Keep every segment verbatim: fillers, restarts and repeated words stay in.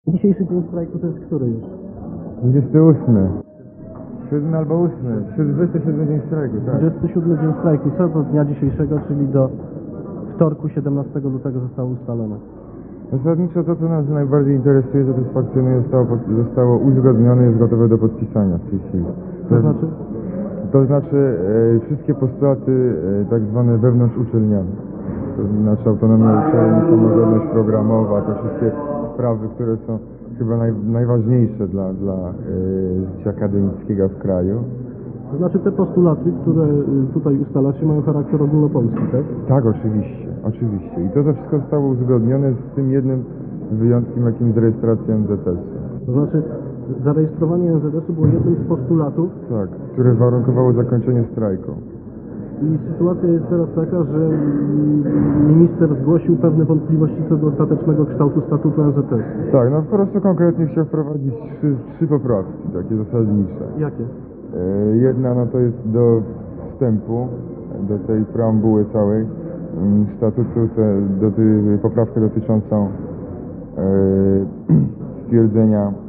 Dzisiejszy dzień strajku to jest który już? dwudziesty ósmy. siódmy albo ósmy. dwudziesty siódmy dzień strajku, tak. dwudziesty siódmy dzień strajku. Co do dnia dzisiejszego, czyli do wtorku siedemnastego lutego zostało ustalone? Zasadniczo to, co nas najbardziej interesuje, że to sfakcjonuje zostało, zostało uzgodnione i jest gotowe do podpisania w tej chwili. To znaczy? To znaczy e, wszystkie postulaty e, tak zwane wewnątrzuczelniane. To znaczy autonomia uczelni, samorządność programowa, te wszystkie sprawy, które są chyba naj, najważniejsze dla, dla e, życia akademickiego w kraju. To znaczy te postulaty, które tutaj ustalacie, mają charakter ogólnopolski, tak? Tak, oczywiście, oczywiście. I to, to wszystko zostało uzgodnione z tym jednym wyjątkiem, jakim z rejestracji N Z S-u. To znaczy zarejestrowanie N Z S-u było jednym z postulatów. Tak, które warunkowało zakończenie strajku. I sytuacja jest teraz taka, że minister zgłosił pewne wątpliwości co do ostatecznego kształtu statutu N Z S. Tak, no po prostu konkretnie chciał wprowadzić trzy, trzy poprawki, takie zasadnicze. Jakie? E, Jedna no to jest do wstępu, do tej preambuły całej mm, statutu, te, do tej poprawkę dotyczącą e, stwierdzenia,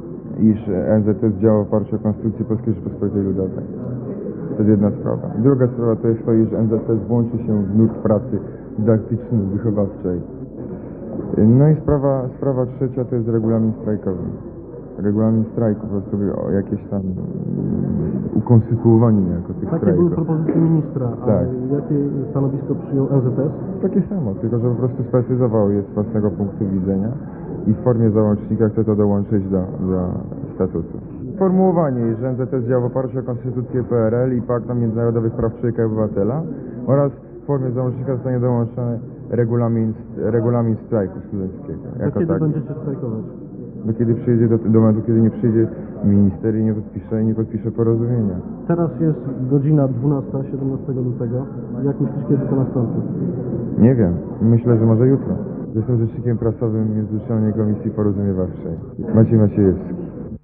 iż N Z S działa w oparciu o Konstytucję Polskiej Rzeczypospolitej Ludowej. To jest jedna sprawa. Druga sprawa to jest to, iż N Z S włączy się w nurt pracy dydaktyczno-wychowawczej. No i sprawa, sprawa trzecia to jest regulamin strajkowy. Regulamin strajku, po prostu o jakieś tam um, ukonstytuowanie niejako tych Takie strajków. były propozycje ministra, a Tak. jakie stanowisko przyjął N Z S? Takie samo, tylko że po prostu sprecyzował je z własnego punktu widzenia i w formie załącznika chce to dołączyć do, do statutu. Formułowanie, że N Z S działa w oparciu o Konstytucję P R L i Pakt o Międzynarodowych Praw Człowieka i Obywatela oraz w formie załącznika zostanie dołączony regulamin, regulamin strajku studenckiego. Do Jako kiedy taki. będziecie strajkować? Do kiedy przyjedzie, do, do momentu, kiedy nie przyjdzie minister i nie podpisze, nie podpisze porozumienia. Teraz jest godzina dwunasta, siedemnastego lutego. Jak myślisz, kiedy to nastąpi? Nie wiem. Myślę, że może jutro. Jestem rzecznikiem prasowym Międzyuczelnej Komisji Porozumiewawczej. Maciej Maciejewski.